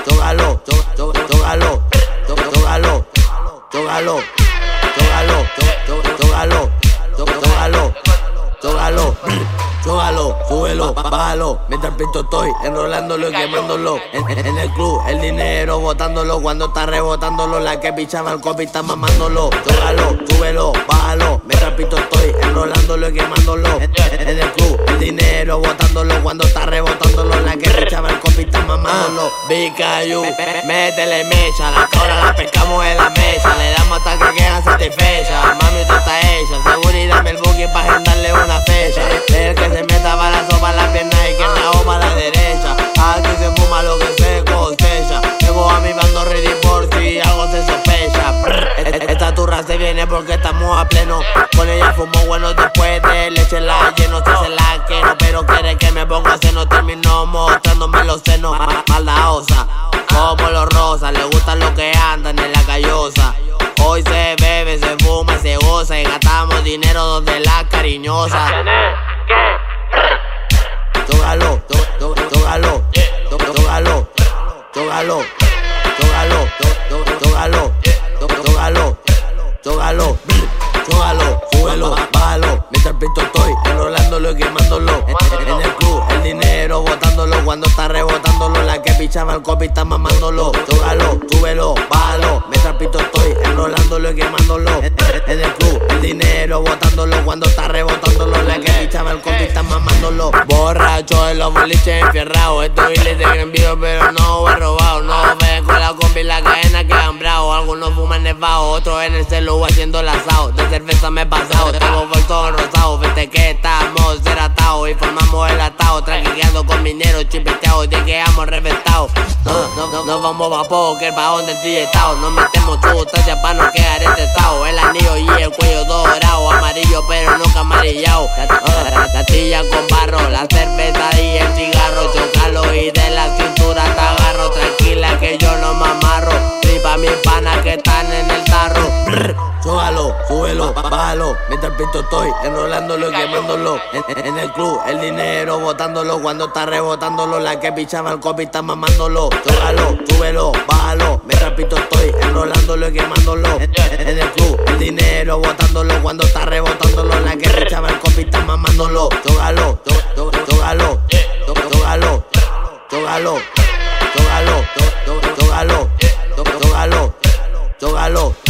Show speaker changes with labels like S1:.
S1: tócalo, tócalo, tócalo, tócalo, tócalo, tócalo, tócalo, súbelo, bájalo. Mientras pinto estoy enrolándolo y quemándolo. En el club, el dinero botándolo. Cuando está rebotándolo, la que pichaba el copy está mamándolo. Tócalo, súbelo, bájalo. Mientras pinto estoy enrolándolo y quemándolo. En el club, el dinero botándolo. Cuando está rebotándolo, la que pichaba el copy está mamándolo. Bicayu, métele mecha. La cabra la pescamos en la mesa. Le damos hasta que quedan satisfechas. Mami, tú estás hecha. Seguridad, el booking pa' agendarle una fecha. El que se meta para la sopa, la pierna izquierda o para la derecha. Aquí se fuma lo que se cosecha. Llevo a mi bando ready por si algo se sospecha. Esta turra se viene porque estamos a pleno. Con ella fumo bueno después de leche la lleno. Si se la quiero, pero quiere que me ponga seno. Terminó mostrándome los senos. Maldaosa, como los rosas. Le gustan los que andan en la callosa. Hoy se bebe, se fuma y se goza. Y gastamos dinero donde la cariñosa. Tócalo, tócalo, tócalo, tócalo, tócalo, tócalo, tócalo, tócalo, tócalo, súbelo, bájalo. Mientras pinto estoy enrolándolo y quemándolo. En el club, el dinero botándolo. Cuando está rebotándolo, la que pichaba el copy está mamándolo. Tócalo, súbelo, bájalo. Mientras pinto estoy enrolándolo y quemándolo. En el club, el dinero botándolo. Cuando está rebotándolo, la que pichaba el copy está mamándolo. Borracho en los boliches enfierrados. Estos biles de gran video, pero no he robado. No ven con la combi, la cadena quedan bravos. Algunos fuman nevado, otros en el celu haciendo el asado. De cerveza me he pasado, tengo bolsos rosados. Viste que estamos deratados y formamos el atado. Traqueando con minero chipeteados, de que hemos reventado. Nos vamos pa' poker, pa' donde el DJ estado. Nos metemos sustancias pa' no quedar estresado. El anillo y el cuello dorado, amarillo pero nunca amarillado. La tilla con barro, la cerveza y el cigarro. Chocalo y de la cintura te agarro. Tranquila que yo no me amarro. Tripa mis panas que están en el tarro. Chócalo, súbelo, bájalo. Mientras pinto estoy enrolándolo y quemándolo. En el club, el dinero botándolo. Cuando está rebotándolo, la que pichaba el copy está mamándolo. Chócalo, súbelo, bájalo. Mientras pinto estoy enrolándolo y quemándolo. En el club, el dinero botándolo. Cuando está rebotándolo, la que pichaba el copy está mamándolo. Chócalo, tócalo, tócalo, tócalo, tócalo, tócalo, tócalo, tócalo.